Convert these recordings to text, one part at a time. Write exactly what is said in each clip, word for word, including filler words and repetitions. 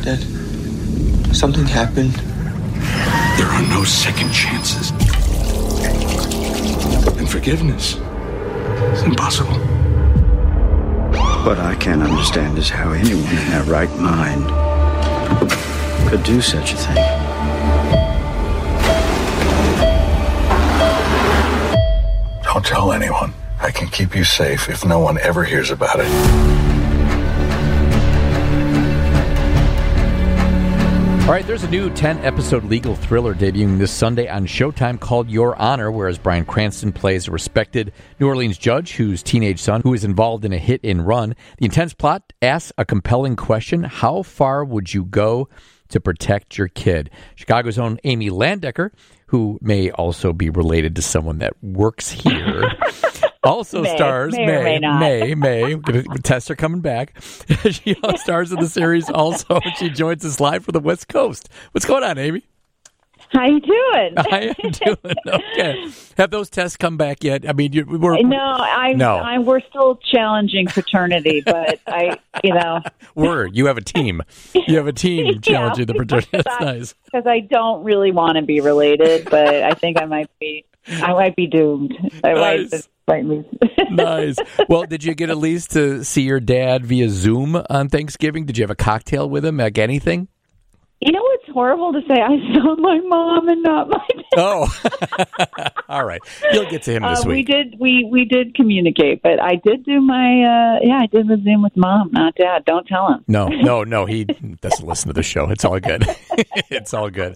that something happened. There are no second chances. And forgiveness is impossible. What I can't understand is how anyone in their right mind could do such a thing. Don't tell anyone. I can keep you safe if no one ever hears about it. All right, there's a new ten-episode legal thriller debuting this Sunday on Showtime called Your Honor, whereas Bryan Cranston plays a respected New Orleans judge whose teenage son, who is involved in a hit-and-run. The intense plot asks a compelling question: how far would you go to protect your kid? Chicago's own Amy Landecker, who may also be related to someone that works here, also may, stars may, May, may, not. May, May. Tests are coming back. She stars in the series also. She joins us live from the West Coast. What's going on, Amy? How you doing? I am doing okay. Have those tests come back yet? I mean, you, we're no, I, no. I, we're still challenging paternity, but I, you know, we're you have a team. You have a team yeah, challenging the paternity. That's I, nice. Because I don't really want to be related, but I think I might be. I might be doomed. I Nice. might. might Nice. Well, did you get at least to see your dad via Zoom on Thanksgiving? Did you have a cocktail with him? Like anything? You know, it's horrible to say I sound like mom and not my dad. Oh, all right. You'll get to him this uh, week. We did. We we did communicate, but I did do my. Uh, yeah, I did the Zoom with mom, not dad. Don't tell him. No, no, no. He doesn't listen to the show. It's all good. It's all good.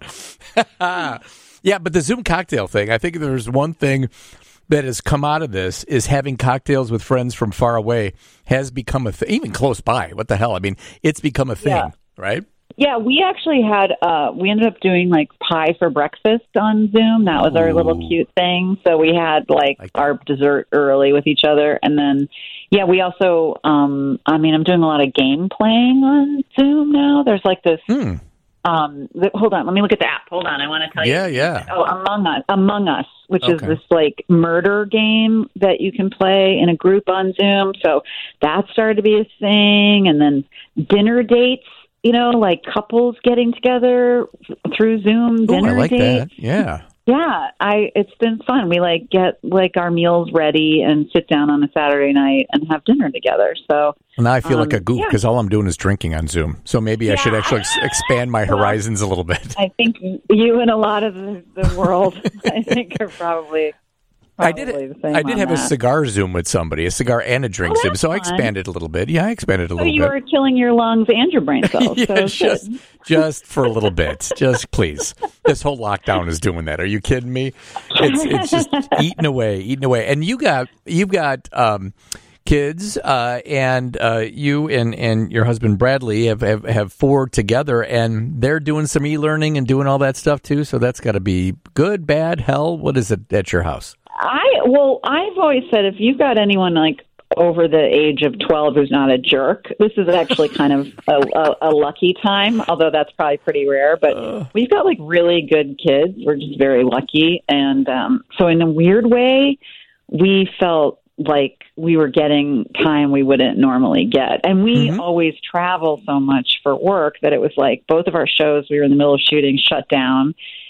Yeah, but the Zoom cocktail thing, I think there's one thing that has come out of this is having cocktails with friends from far away has become a thing, even close by. What the hell? I mean, it's become a thing, Yeah. right? Yeah, we actually had, uh, we ended up doing like pie for breakfast on Zoom. That was our little cute thing. So we had like, Like- our dessert early with each other. And then, yeah, we also, um, I mean, I'm doing a lot of game playing on Zoom now. There's like this, Hmm. um, th- hold on, let me look at the app. Hold on, I want to tell Yeah, you. yeah. Oh, Among Us, Among Us, which is Okay. this like murder game that you can play in a group on Zoom. So that started to be a thing. And then dinner dates. You know, like couples getting together through Zoom Ooh, dinner I like dates. that. Yeah. Yeah, I it's been fun. We like get like our meals ready and sit down on a Saturday night and have dinner together. So Well, now I feel um, like a goof yeah. because all I'm doing is drinking on Zoom. So maybe I should Yeah. actually ex- expand my Well, horizons a little bit. I think you and a lot of the, the world, I think, are probably. I did. probably the same I did on have a that. cigar Zoom with somebody, a cigar and a drink Oh, Zoom. that's So I fun. expanded a little bit. Yeah, I expanded a So little you bit. were killing your lungs and your brain cells. yeah, so it's just good. just for a little bit. Just please. This whole lockdown is doing that. Are you kidding me? It's it's just eating away, eating away. And you got you've got um, kids, uh, and uh, you and, and your husband Bradley have, have have four together, and they're doing some e-learning and doing all that stuff too. So that's got to be good, bad, hell. What is it at your house? I well, I've always said if you've got anyone like over the age of twelve who's not a jerk, this is actually kind of a, a, a lucky time, although that's probably pretty rare. But Uh. we've got like really good kids. We're just very lucky. And um, so in a weird way, we felt like we were getting time we wouldn't normally get. And we Mhm. always travel so much for work that it was like both of our shows we were in the middle of shooting shut down.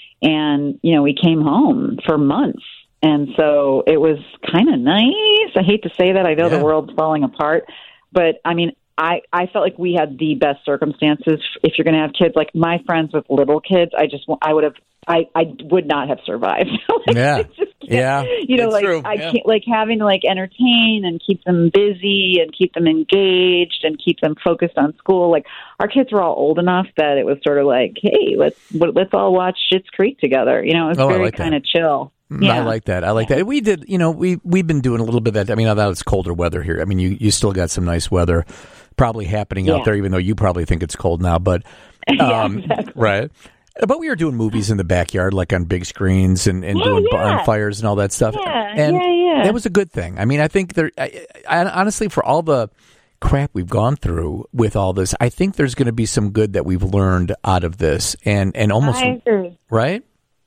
And, you know, we came home for months. And so it was kind of nice. I hate to say that. I know Yeah. the world's falling apart. But, I mean, I, I felt like we had the best circumstances if you're going to have kids. Like my friends with little kids, I just, I would have, I, I would not have survived. Like, Yeah. I just can't- Yeah, You know, it's like true. I Yeah. can't, like having to like entertain and keep them busy and keep them engaged and keep them focused on school. Like our kids were all old enough that it was sort of like, hey, let's, let's all watch Schitt's Creek together. You know, it was Oh, I very like that. kind of chill. Mm, Yeah. I like that. I like that. We did, you know, we, we've been doing a little bit of that. I mean, now that it's colder weather here. I mean, you, you still got some nice weather probably happening out Yeah. there, even though you probably think it's cold now. But, Yeah, um, exactly. right. But we were doing movies in the backyard, like on big screens and, and Yeah, doing yeah. bonfires and all that stuff. Yeah, and yeah, yeah. that was a good thing. I mean, I think there, I, I, honestly, for all the crap we've gone through with all this, I think there's going to be some good that we've learned out of this and, and almost, I agree. right?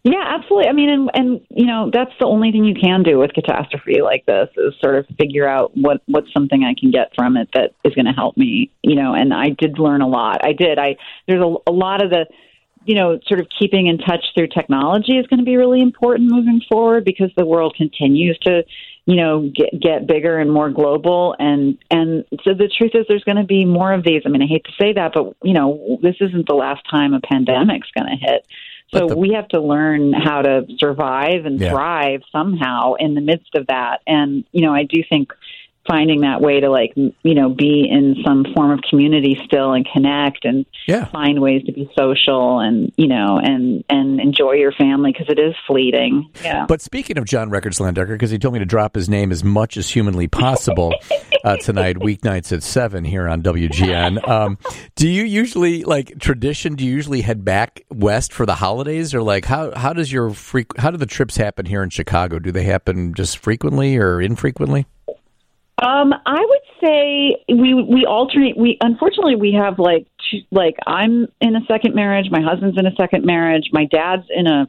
Yeah, absolutely. I mean, and, and, you know, that's the only thing you can do with catastrophe like this is sort of figure out what, what's something I can get from it that is going to help me, you know, and I did learn a lot. I did. I, there's a, a lot of the, you know, sort of keeping in touch through technology is going to be really important moving forward because the world continues to, you know, get, get bigger and more global. And, and so the truth is there's going to be more of these. I mean, I hate to say that, but, you know, this isn't the last time a pandemic's going to hit. So the, we have to learn how to survive and yeah. thrive somehow in the midst of that. And, you know, I do think finding that way to, like, you know, be in some form of community still and connect and yeah. find ways to be social and, you know, and, and enjoy your family because it is fleeting. Yeah. But speaking of John Records Landecker, because he told me to drop his name as much as humanly possible uh, tonight, weeknights at seven here on W G N. Um, do you usually, like, tradition, do you usually head back west for the holidays? Or, like, how, how does your freq- how do the trips happen here in Chicago? Do they happen just frequently or infrequently? Um, I would say we we alternate. We unfortunately we have like two, like I'm in a second marriage. My husband's in a second marriage. My dad's in a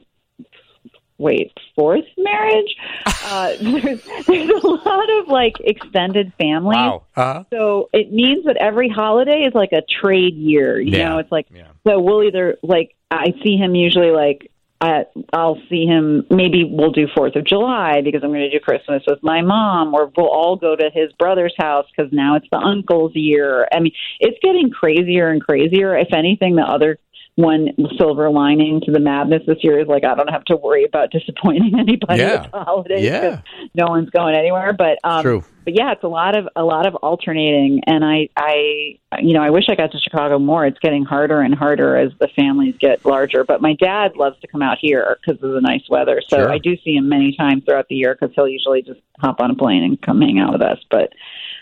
wait fourth marriage. Uh, there's there's a lot of like extended families. Wow. Uh-huh. So it means that every holiday is like a trade year. You yeah. know, it's like yeah. so we'll either like I see him usually like. I, I'll see him, maybe we'll do fourth of July because I'm going to do Christmas with my mom, or we'll all go to his brother's house because now it's the uncle's year. I mean, it's getting crazier and crazier. If anything, the other one silver lining to the madness this year is like I don't have to worry about disappointing anybody yeah. with the holidays yeah. because no one's going anywhere. But um, True. But yeah, it's a lot of a lot of alternating, and I, I, you know, I wish I got to Chicago more. It's getting harder and harder as the families get larger. But my dad loves to come out here because of the nice weather, so sure. I do see him many times throughout the year because he'll usually just hop on a plane and come hang out with us. But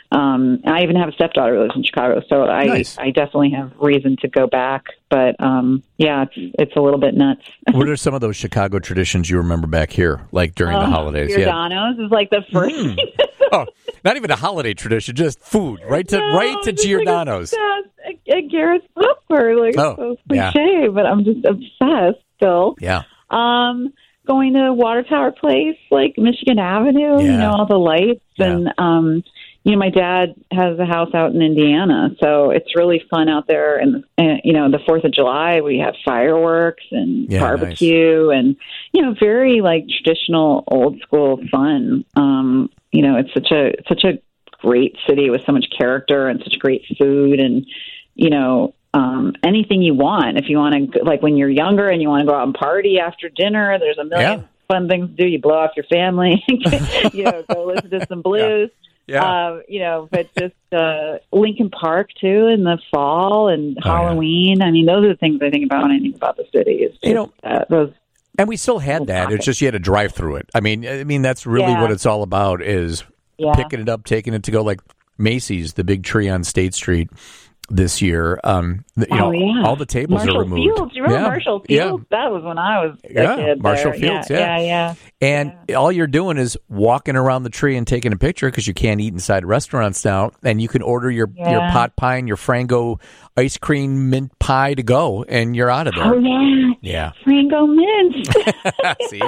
um, I even have a stepdaughter who lives in Chicago, so I, nice. I definitely have reason to go back. But um, yeah, it's it's a little bit nuts. What are some of those Chicago traditions you remember back here, like during uh, the holidays? Giordano's yeah. is like the first. Mm. Oh, not even a holiday tradition, just food, right to no, right to Giordano's. Like a, a Garrett's Popper, like oh, so cliche, yeah. but I'm just obsessed still. Yeah. Um, going to Water Tower Place, like Michigan Avenue, yeah. you know, all the lights, yeah. and um, you know, my dad has a house out in Indiana, so it's really fun out there. And, and you know, the Fourth of July, we have fireworks and yeah, barbecue, nice. and you know, very like traditional, old school fun. Um, you know, it's such a such a great city with so much character and such great food, and you know, um, anything you want. If you want to, like when you're younger and you want to go out and party after dinner, there's a million yeah. fun things to do. You blow off your family, you know, go listen to some blues. Yeah. Yeah. Um, you know, but just uh, Lincoln Park, too, in the fall and oh, Halloween. Yeah. I mean, those are the things I think about when I think about the city. Is just, you know, uh, those. And we still had that. It's just you had to drive through it. I mean, I mean that's really yeah. what it's all about is yeah. picking it up, taking it to go. Like Macy's, the big tree on State Street this year. Um, you oh, know, yeah. all the tables Marshall are removed. Fields. You remember yeah. Marshall Fields? Yeah. That was when I was a yeah. kid Marshall there. Fields, yeah. Yeah, yeah. yeah. And yeah. all you're doing is walking around the tree and taking a picture because you can't eat inside restaurants now. And you can order your, yeah. your pot pie and your Frango ice cream mint pie to go, and you're out of there. Oh, yeah. Yeah. Frango mints. See?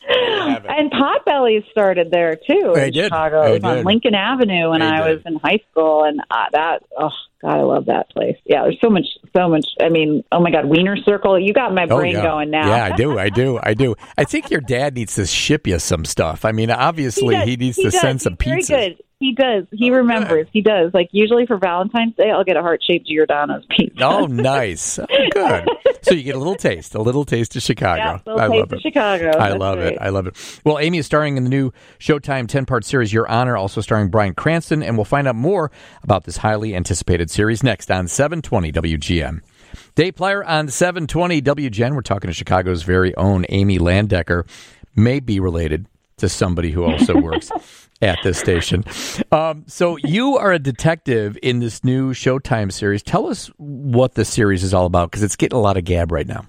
And Potbellies started there, too, they in did. Chicago. They it was did. on Lincoln Avenue when they I did. was in high school. And uh, that, oh, God, I love that place. Yeah, there's so much, so much. I mean, oh, my God, Wiener Circle. You got my brain oh, yeah. going now. Yeah, I do. I do. I do. I think your dad needs to ship you some stuff. I mean, obviously, he, he, needs he to does. send some He's pizzas. Very good. He does. He oh, remembers. Good. He does. Like, usually for Valentine's Day, I'll get a heart-shaped Giordano's pizza. Oh, nice. Oh, good. So you get a little taste, a little taste of Chicago. Yeah, little I taste love of it. Chicago. I That's love right. it. I love it. Well, Amy is starring in the new Showtime ten-part series, Your Honor, also starring Bryan Cranston, and we'll find out more about this highly anticipated series next on seven twenty W G N. Dave Plyer on seven twenty W G N. We're talking to Chicago's very own Amy Landecker, may be related to somebody who also works at this station. Um, so you are a detective in this new Showtime series. Tell us what the series is all about, because it's getting a lot of gab right now.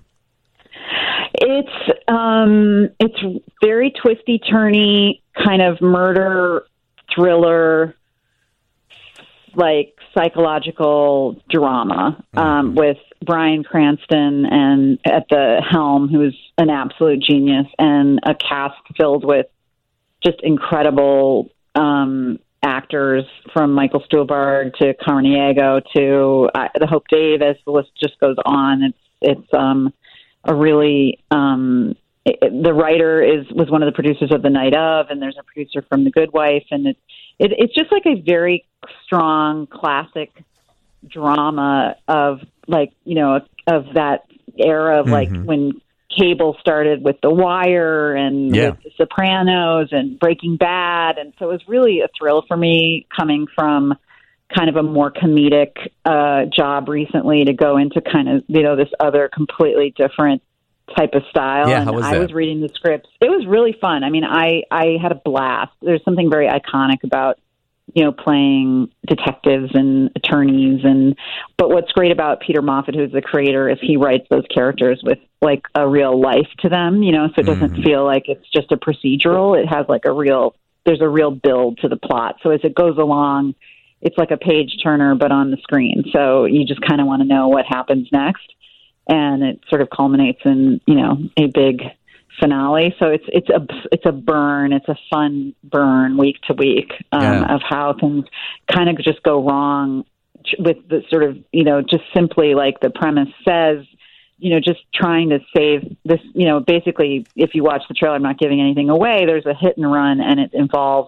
It's um, it's very twisty, turny, kind of murder thriller, like psychological drama um, with Bryan Cranston and at the helm, who's an absolute genius, and a cast filled with just incredible um, actors, from Michael Stuhlbarg to Carmen Diego to uh, the Hope Davis. The list just goes on. It's it's um, a really um, it, the writer is was one of the producers of The Night Of, and there's a producer from The Good Wife, and it's it, it's just like a very strong classic drama of like you know of that era of like mm-hmm. when cable started with The Wire and yeah. with The Sopranos and Breaking Bad. And so it was really a thrill for me coming from kind of a more comedic uh, job recently to go into kind of, you know, this other completely different type of style. Yeah, and how was I that? was reading the scripts. It was really fun. I mean, I, I had a blast. There's something very iconic about, you know, playing detectives and attorneys. And but what's great about Peter Moffat, who's the creator, is he writes those characters with like a real life to them, you know, so it doesn't mm-hmm. feel like it's just a procedural. It has like a real, there's a real build to the plot. So as it goes along, it's like a page turner, but on the screen. So you just kind of want to know what happens next. And it sort of culminates in, you know, a big finale. So it's it's a it's a burn. It's a fun burn week to week um, yeah. of how things kind of just go wrong with the sort of, you know, just simply like the premise says, you know, just trying to save this, you know, basically if you watch the trailer, I'm not giving anything away, there's a hit and run and it involves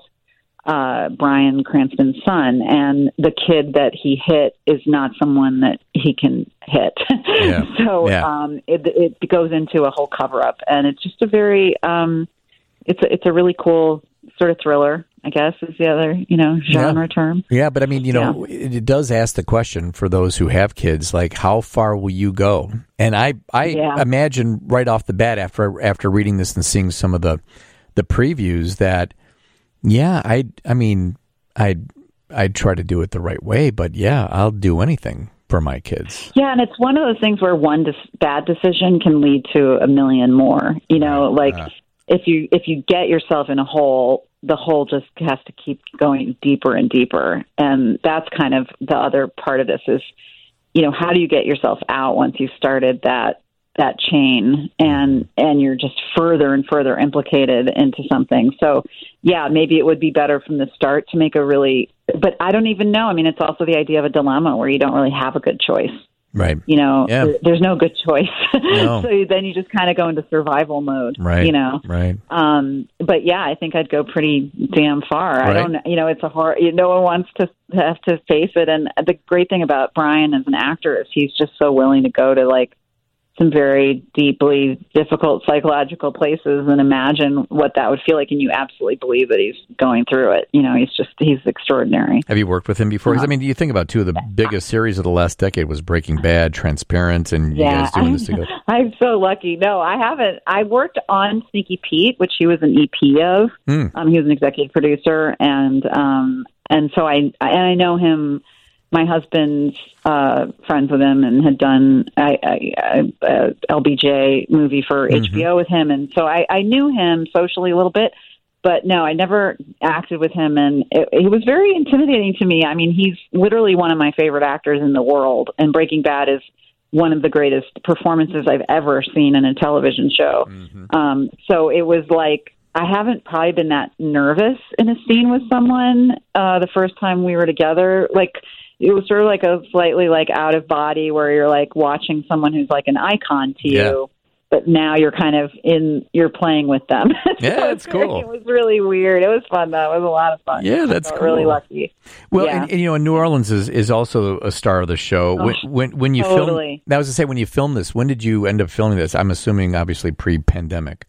uh, Bryan Cranston's son, and the kid that he hit is not someone that he can hit. Yeah. so yeah. Um, it, it goes into a whole cover up, and it's just a very, um, it's a, it's a really cool sort of thriller, I guess is the other, you know, genre yeah. term. Yeah. But I mean, you know, yeah. it, it does ask the question for those who have kids, like how far will you go? And I, I yeah. imagine right off the bat after, after reading this and seeing some of the, the previews that, yeah, I, I mean, I'd, I'd try to do it the right way, but yeah, I'll do anything for my kids. Yeah, and it's one of those things where one dis- bad decision can lead to a million more. You know, like uh, if you if you get yourself in a hole, the hole just has to keep going deeper and deeper. And that's kind of the other part of this is, you know, how do you get yourself out once you've started that that chain and and you're just further and further implicated into something. So yeah, maybe it would be better from the start to make a really, but I don't even know. I mean, it's also the idea of a dilemma where you don't really have a good choice. Right. You know, yeah. there, there's no good choice. No. So then you just kind of go into survival mode, right. you know? Right. Um, but yeah, I think I'd go pretty damn far. Right. I don't, you know, it's a horror, you, no one wants to have to face it. And the great thing about Bryan as an actor is he's just so willing to go to like some very deeply difficult psychological places and imagine what that would feel like. And you absolutely believe that he's going through it. You know, he's just, he's extraordinary. Have you worked with him before? Uh-huh. I mean, you think about two of the biggest series of the last decade was Breaking Bad, Transparent, and you yeah, guys doing I'm, this together. I'm so lucky. No, I haven't. I worked on Sneaky Pete, which he was an E P of. Mm. Um, he was an executive producer. And, um, and so I, I, and I know him. My husband's uh, friends with him and had done a, a, a L B J movie for mm-hmm. H B O with him. And so I, I knew him socially a little bit, but no, I never acted with him. And it, he was very intimidating to me. I mean, he's literally one of my favorite actors in the world. And Breaking Bad is one of the greatest performances I've ever seen in a television show. Mm-hmm. Um, so it was like, I haven't probably been that nervous in a scene with someone uh, the first time we were together. Like, it was sort of like a slightly like out of body where you're like watching someone who's like an icon to yeah. you, but now you're kind of in, you're playing with them. Yeah, so that's cool. It was really weird. It was fun though. It was a lot of fun. Yeah, that's cool. Really lucky. Well, yeah. and, and, you know, New Orleans is, is also a star of the show. Oh, when, when when you totally. film, I was to say when you filmed this, when did you end up filming this? I'm assuming obviously pre-pandemic.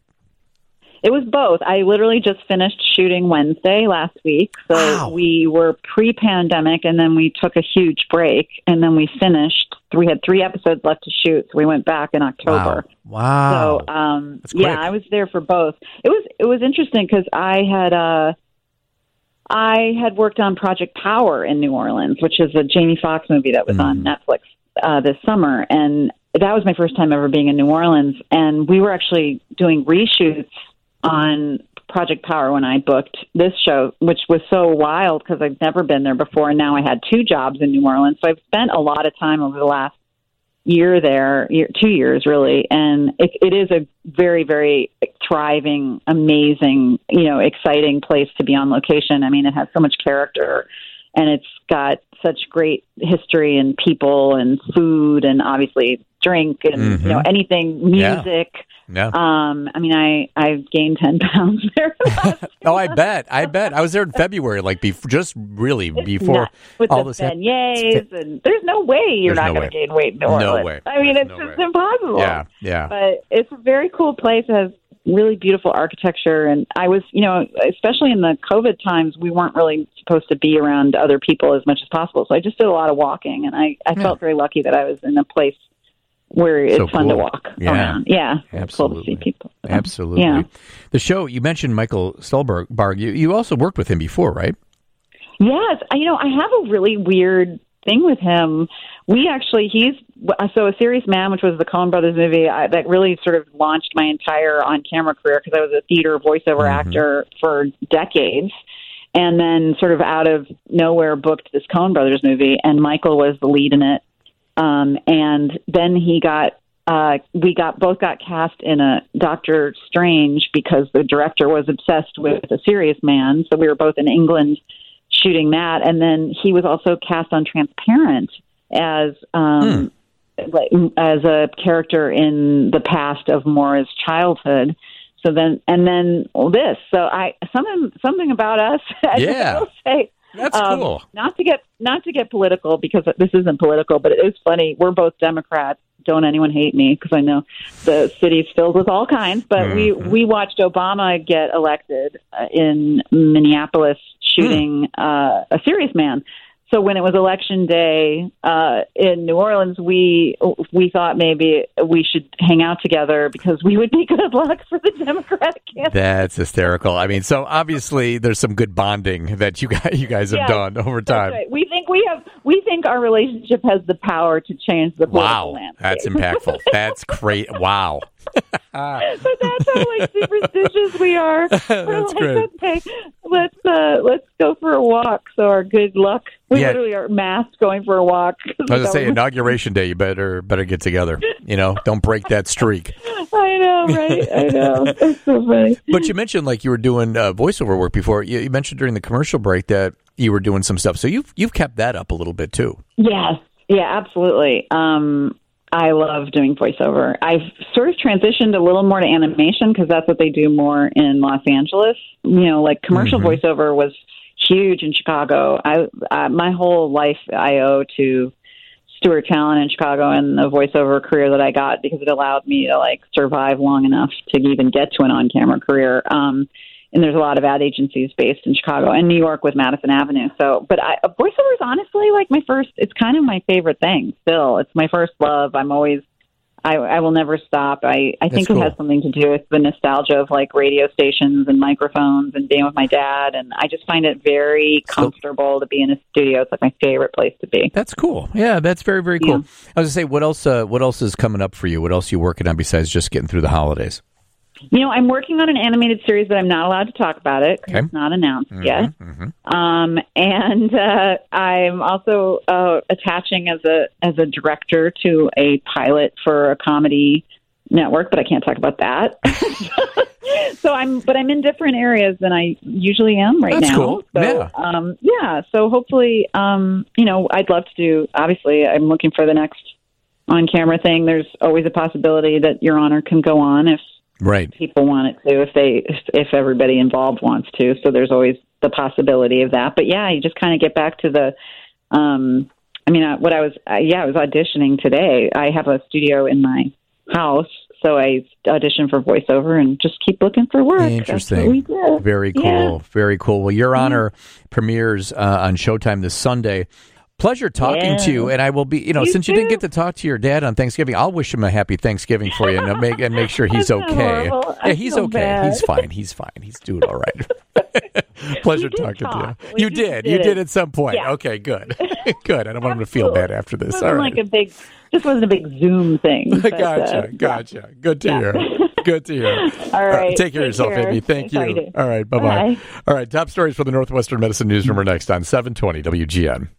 It was both. I literally just finished shooting Wednesday last week. So wow. we were pre-pandemic, and then we took a huge break, and then we finished. We had three episodes left to shoot, so we went back in October. Wow. wow. So, um, yeah, I was there for both. It was it was interesting because I had uh, I had worked on Project Power in New Orleans, which is a Jamie Foxx movie that was mm. on Netflix uh, this summer, and that was my first time ever being in New Orleans. And we were actually doing reshoots on Project Power when I booked this show, which was so wild because I've never been there before. And now I had two jobs in New Orleans. So I've spent a lot of time over the last, year there, year, two years really, and it, it is a very, very thriving, amazing, you know, exciting place to be on location. I mean, it has so much character, and it's got such great history and people and food and obviously drink and mm-hmm. you know anything, music. Yeah. Yeah. Um, I mean, I, I've gained ten pounds there. Oh, I bet. I bet. I was there in February, like before, just really it's before with all the this beignets, and there's no way you're there's not no going to gain weight in New Orleans. No way. I mean, it's no just way. impossible. Yeah, yeah. But it's a very cool place. It has really beautiful architecture, and I was, you know, especially in the COVID times, we weren't really supposed to be around other people as much as possible. So I just did a lot of walking, and I, I yeah. felt very lucky that I was in a place where it's so fun cool. to walk yeah. around. Yeah. Absolutely. Cool to see people. So, Absolutely. Yeah. The show, you mentioned Michael Stuhlbarg. You, you also worked with him before, right? Yes. I, you know, I have a really weird thing with him. We actually, he's, so A Serious Man, which was the Coen Brothers movie, I, that really sort of launched my entire on-camera career because I was a theater voiceover mm-hmm. actor for decades. And then sort of out of nowhere booked this Coen Brothers movie, and Michael was the lead in it. Um, and then he got, uh, we got, both got cast in a Doctor Strange because the director was obsessed with A Serious Man. So we were both in England shooting that. And then he was also cast on Transparent as, um, hmm. as a character in the past of Maura's childhood. So then, and then well, this, so I, something, something about us, yeah. I will say, That's um, cool. Not to get not to get political because this isn't political, but it is funny. We're both Democrats. Don't anyone hate me because I know the city's filled with all kinds. But mm-hmm. we we watched Obama get elected uh, in Minneapolis, shooting mm. uh, A Serious Man. So when it was election day uh, in New Orleans, we we thought maybe we should hang out together because we would be good luck for the Democratic candidate. That's hysterical. I mean, so obviously there's some good bonding that you guys you guys have yeah, done over time. Right. We think we have we think our relationship has the power to change the political wow, landscape. That's impactful. That's great. Wow. But that's how like superstitious we are. That's We're like, great. Okay, let's uh, let's go for a walk. So our good luck. We yeah. literally are masked going for a walk. I was going to say, inauguration day, you better better get together. You know, don't break that streak. I know, right? I know. It's so funny. But you mentioned like you were doing uh, voiceover work before. You, you mentioned during the commercial break that you were doing some stuff. So you've you've kept that up a little bit too. Yes. Yeah, absolutely. Um, I love doing voiceover. I've sort of transitioned a little more to animation because that's what they do more in Los Angeles. You know, like commercial mm-hmm. voiceover was huge in Chicago. I, I my whole life I owe to Stuart Talent in Chicago and the voiceover career that I got because it allowed me to like survive long enough to even get to an on-camera career. Um, and there's a lot of ad agencies based in Chicago and New York with Madison Avenue. So, but I, voiceover is honestly like my first. It's kind of my favorite thing. Still, it's my first love. I'm always. I, I will never stop. I, I think cool. it has something to do with the nostalgia of like radio stations and microphones and being with my dad. And I just find it very comfortable to be in a studio. It's like my favorite place to be. That's cool. Yeah, that's very, very cool. Yeah. I was going to say, what else, uh, what else is coming up for you? What else are you working on besides just getting through the holidays? You know, I'm working on an animated series, but I'm not allowed to talk about it because okay. it's not announced mm-hmm, yet. Mm-hmm. Um, and uh, I'm also uh, attaching as a as a director to a pilot for a comedy network, but I can't talk about that. so I'm, but I'm in different areas than I usually am right That's now. Cool. So, yeah. Um, yeah. So hopefully, um, you know, I'd love to do. Obviously, I'm looking for the next on-camera thing. There's always a possibility that Your Honor can go on if. Right. People want it to, if they, if, if everybody involved wants to. So there's always the possibility of that. But yeah, you just kind of get back to the, um, I mean, uh, what I was, uh, yeah, I was auditioning today. I have a studio in my house, so I auditioned for voiceover and just keep looking for work. Interesting. That's what we do. Very cool. Yeah. Very cool. Well, Your Honor yeah. premieres uh, on Showtime this Sunday. Pleasure talking yeah. to you, and I will be, you know, you since too. you didn't get to talk to your dad on Thanksgiving, I'll wish him a happy Thanksgiving for you and make and make sure he's okay. Yeah, he's okay. Bad. He's fine. He's fine. He's doing all right. Pleasure talking talk. to you. We you did. did You it. did at some point. Yeah. Okay, good. Good. I don't want him to feel bad after this. It All wasn't right. like a big, this wasn't a big Zoom thing. But, gotcha. uh, gotcha. Yeah. Good to yeah. hear. Good to hear. All right. Uh, take care of yourself, care. Amy. Thank you. you. All right. Bye-bye. Bye. All right. Top stories for the Northwestern Medicine Newsroom are next on seven twenty W G N.